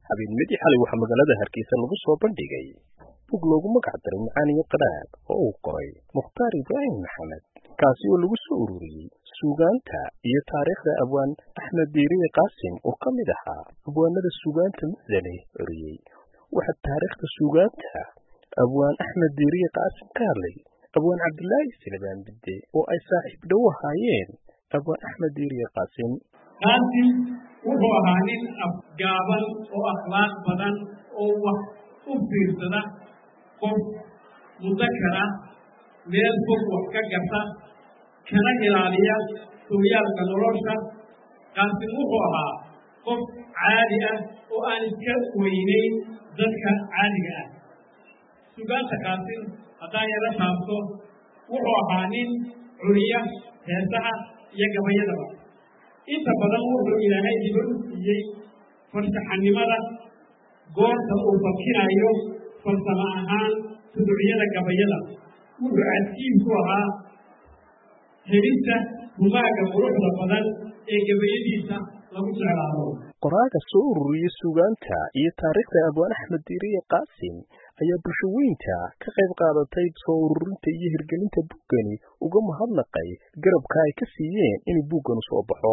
habeenimidii xalay waxaa magaalada Hargeysa lagu soo bandhigay bug loogu magac daray Macaaniyo Qadhaadh oo uu qoray Mukhtaar Ibraahim Maxamed kaasi oo lagu soo ururiyey suugaanta iyo taariikhda abwaan Axmed Diiriye Qaasim oo ka mid ahaa abwaanada suugaanta mudane uriyey waxaa taariikhda suugaanta abwaan Axmed Diiriye Qaasim ka hadlay abwaan Cabdilaahi Silibaan Bidde oo ay saaxiib dhow ahaayeen abwaan Axmed Diiriye Qaasim wuxuu ahaa nin afgaaban oo akhlaaq badan oo wax u fiirsada qof mudakar ah meel fog wax ka garta kana ilaaliya sooyaalka nolosha Qaasim wuxuu ahaa qof caadi ah oo aan iska weynayn dadka caadiga ah suugaanta Qaasim haddaan yara taabto wuxuu ahaa nin curiya heesaha iyo gabayadaba inta badan wuxuu ilaahay hibo u siiyey farshaxanimada goorta uu fakinayo farsamo ahaan suduucyada gabayada wuxuu cajiib ku ahaa helista humaaga quruxda badan ee gabayadiisa lagu jeclaado qoraaga soo ururiyey suugaanta iyo taariikhda abwaan Axmed Diiriye Qaasim ayaa bulshooyinka ka qayb qaadatay soo ururinta iyo hirgelinta buuggani uga mahadnaqay garabka ay ka siiyeen in buuggan soo baxo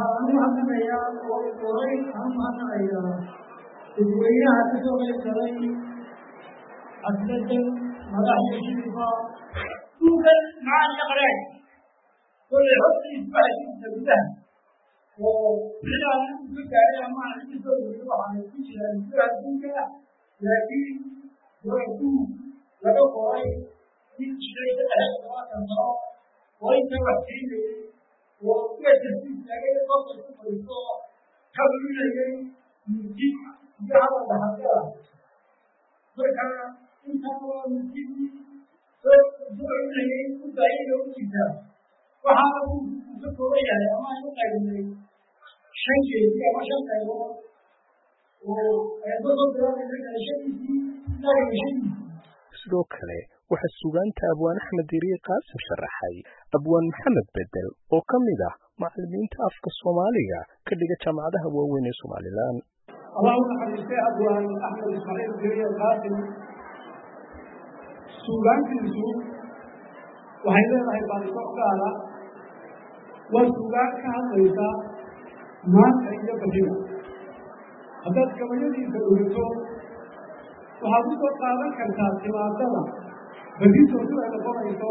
sidoo kale waxaa suugaanta abwaan Axmed Diiriye Qaasim sharaxay abwaan Maxamed Bedel oo ka mid ah macallimiinta afka Soomaaliga ka dhiga jaamacadaha waaweyn ee Soomaaliland Allahumma xariistay abwaan Axmed Ismaaciil Diiriye Qaasim suugaantiisu waxay leedahay baadhis gaar ah waa suugaan ka hadlaysa maanta iyo badiga haddaad gabayadiisa dhugto waxaad u soo qaadan kartaa timaadada badintoodu ay noqonayso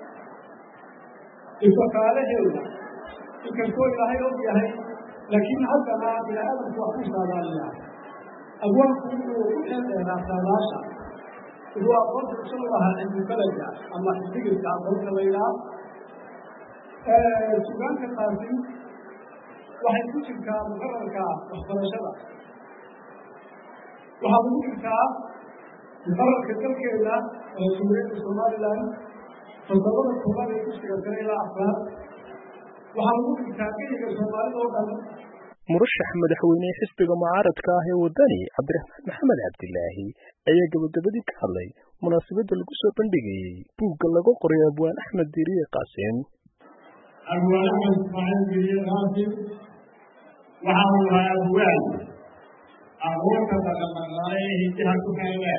isokaalaheeda inkastoo ilaahay og yahay laakiin haddana bini-aadamku wax ku saadaaliya abwaanku wuxuu ku xeeldheeraa saadaasha wuxuu aqoonta isagu ahaa cilmibalaga ama xisbigilka aqoonta laydhaa suugaanka Qaasim waxay ku jirtaa muqararka waxbarashada waxaa lagu jirtaa muqararka dalkeeda ee Jamhuuriyadda Soomaaliland todobada koobaad ee dugsiga sare ilaa afraad waxaa lagu jirtaa geliga Soomaalida oo dhan murashax madaxweyne xisbiga mucaaradka ah ee wadani Cabdiraxmaan Maxamed Cabdilaahi ayaa gabagabadii ka hadlay munaasabadda lagu soo bandhigayey buugga lagu qoray abwaan Axmed Diiriye Qaasim abwaan Axmed Ismaaciil Diiriye Qaasim waxa uu ahaa abwaan agoonka dhaqanaqaale ee hidaha ku xeelee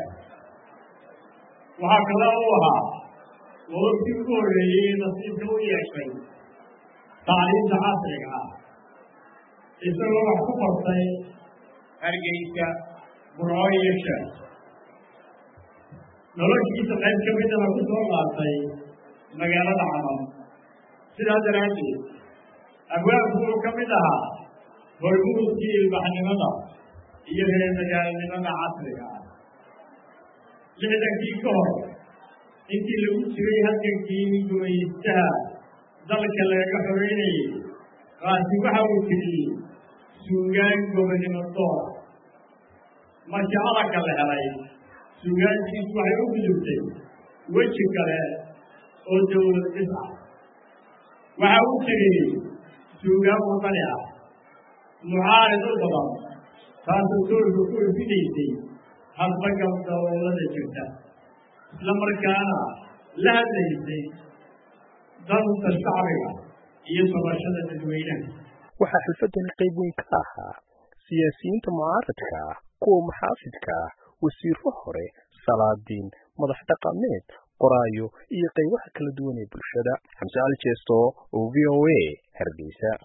waxaa kale uu ahaa waqtigii ugu horreeyey nasiibka u yeeshay tacliinta casriga ah isagoo wax ku bartay Hargeysa Burco iyo Shaam noloshiisa qayb ka midana ku soo qaatay magaalada Camal sidaa daraaddeed abwaanku wuxuu ka mid ahaa hormuudkii ilbaxnimada iyo reer magaalnimada casriga ah lixdankii ka hor intii lagu jiray halgankii gumaystaha dalka laga xoreynayay Qaasim waxa uu tiriyey suugaan gobonimo door markii calanka la helay suugaantiisu waxay u gudubtay weji kale oo dowlad dhis ah waxa uu tiriyey suugaan wadani ah mucaarid u badan taasoo doorka ku ifinaysay hadba dowladda jirta isla markaana la hadlaysay danta shacbiga iyo tabashada dadweynaha waxaa xilfadan qayb weyn ka ahaa siyaasiyiinta mucaaradka kuwa maxaafidka ah wasiiro hore salaadiin madax dhaqameed qoraayo iyo qaybaha kala duwan ee bulshada. Xamse Ali Jeesto oo VOA Hargeysa.